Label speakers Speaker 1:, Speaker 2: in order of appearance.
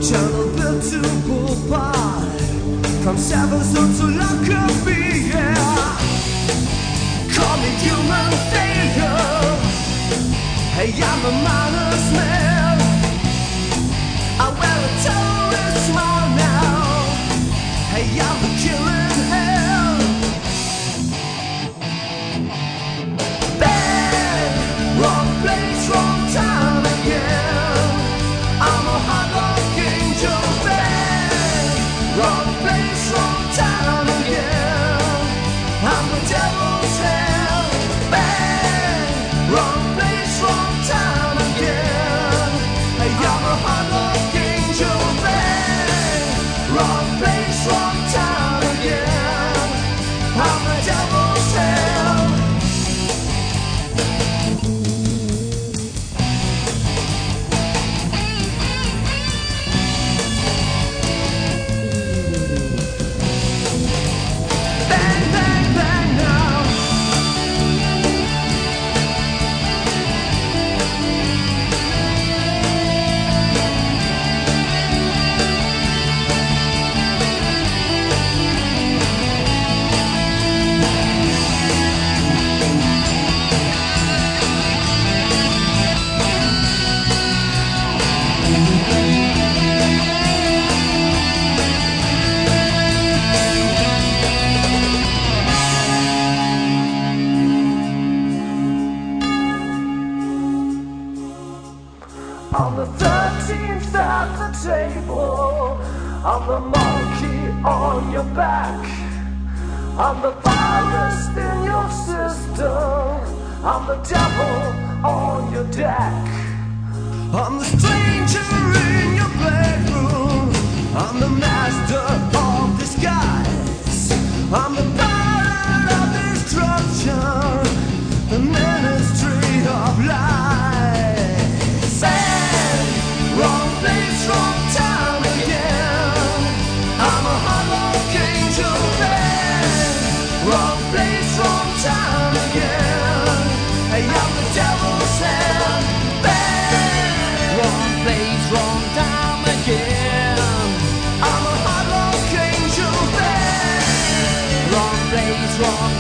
Speaker 1: Channel built to Boulevard, from Severson to Lockerbie, yeah. Call me human failure. Hey, I'm a minus man. I wear a terrorist smile now. Hey, I'm the killing hell. Bad, wrong place, wrong time again. I'm a hard rock angel. Bad, wrong place, wrong time again. I'm the devil's hell. Bad, wrong place, wrong time again. Hey, I'm a hard rock angel. Bad, wrong place, wrong time again. I'm the devil's hell. Bang, bang, bang now. On the 13th at the table, I'm the monkey on your back. I'm the virus in your system. I'm the devil on your deck. I'm the stranger in your bedroom. I'm the master of disguise. I'm the pilot of destruction, the ministry of lies. Bad, wrong place, wrong time again. I'm a hard rock angel. Bad, wrong place, wrong time again. Hey, I'm the devil's hand. Bad, wrong place, wrong time again. I'm a hard rock angel. Bad, wrong place, wrong